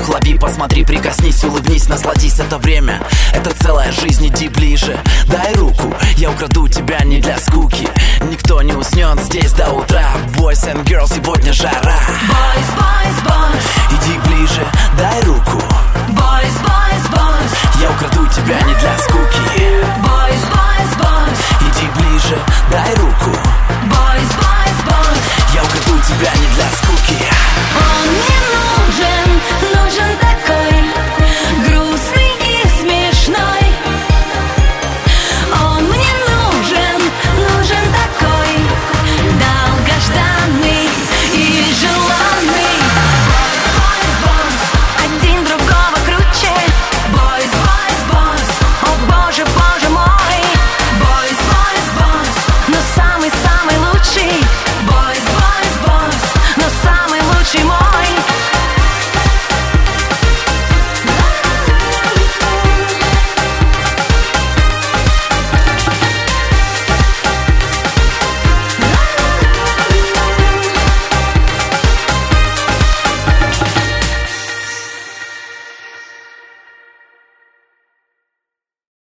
воздух лови, посмотри, прикоснись, улыбнись, насладись, это время, это целая жизнь, иди ближе. Дай руку, я украду тебя не для скуки. Никто не уснет здесь до утра. Boys and girls, сегодня жара. Boys, boys, boys. Иди ближе, дай руку. Boys, boys, boys. Я украду тебя не для скуки.